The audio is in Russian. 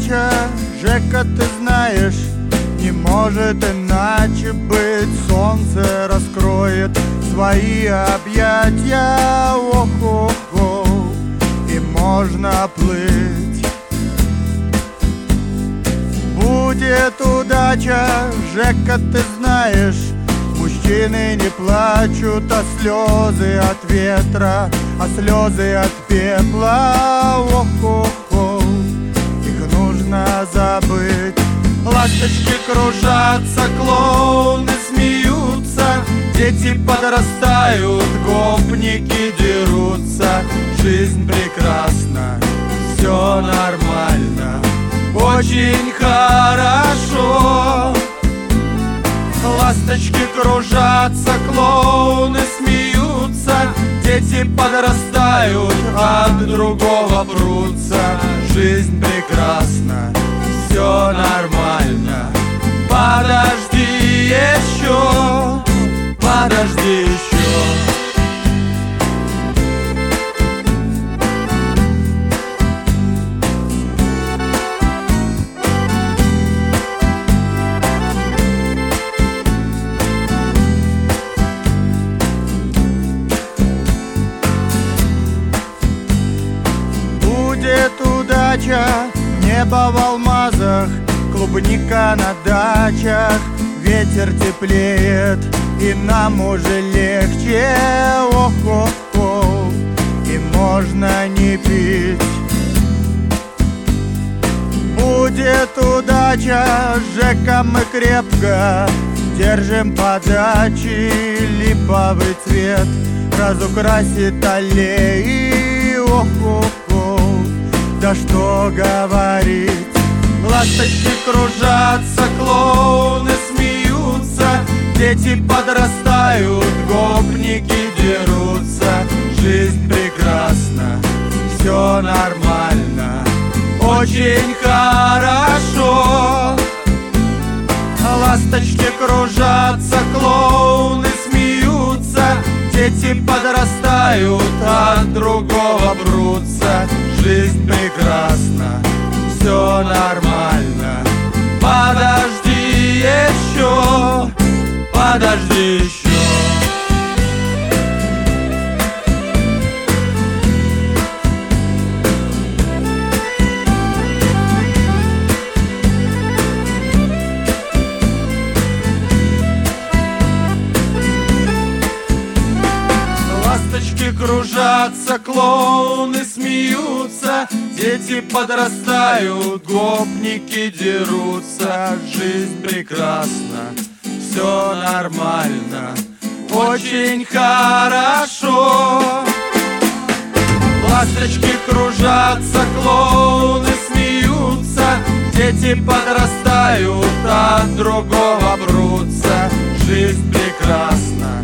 удача, Жека, ты знаешь, не может иначе быть. Солнце раскроет свои объятия, ох-ох-ох, и можно плыть. Будет удача, Жека, ты знаешь, мужчины не плачут, а слезы от ветра, а слезы от пепла, ох-ох-ох, их нужно забыть. Ласточки кружатся, клоуны смеются, дети подрастают, гопники дерутся. Жизнь прекрасна, все нормально, очень хорошо. Ласточки кружатся, клоуны смеются, дети подрастают, от другого прутся. Жизнь прекрасна, все нормально, подожди еще, подожди еще. Будет удача, небо в алмазах, клубника на дачах, ветер теплеет, и нам уже легче, ох-ох-ох, и можно не пить. Будет удача, Жека, мы крепко держим подачи, липовый цвет разукрасит аллеи, ох-ох-ох, да что говорить. Ласточки кружатся, клоуны смеются, дети подрастают, гопники дерутся. Жизнь прекрасна, все нормально, очень хорошо. Ласточки кружатся, клоуны смеются, дети подрастают, от другого прутся. Жизнь прекрасна, все нормально, подожди еще, подожди еще. Ласточки кружатся, клоуны смеются, дети подрастают, гопники дерутся. Жизнь прекрасна, все нормально, очень хорошо. Ласточки кружатся, клоуны смеются, дети подрастают, от другого прутся. Жизнь прекрасна,